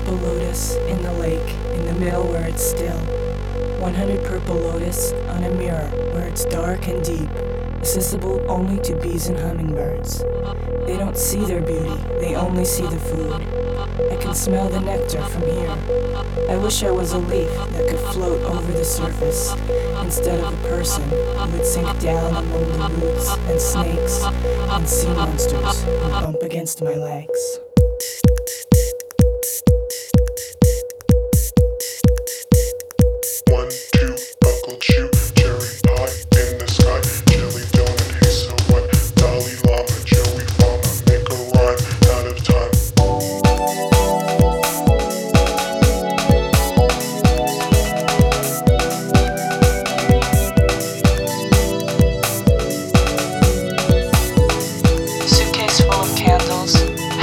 purple lotus in the lake, in the middle where it's still. 100 purple lotus on a mirror where it's dark and deep, accessible only to bees and hummingbirds. They don't see their beauty, they only see the food. I can smell the nectar from here. I wish I was a leaf that could float over the surface, instead of a person who would sink down among the roots and snakes and sea monsters and bump against my legs.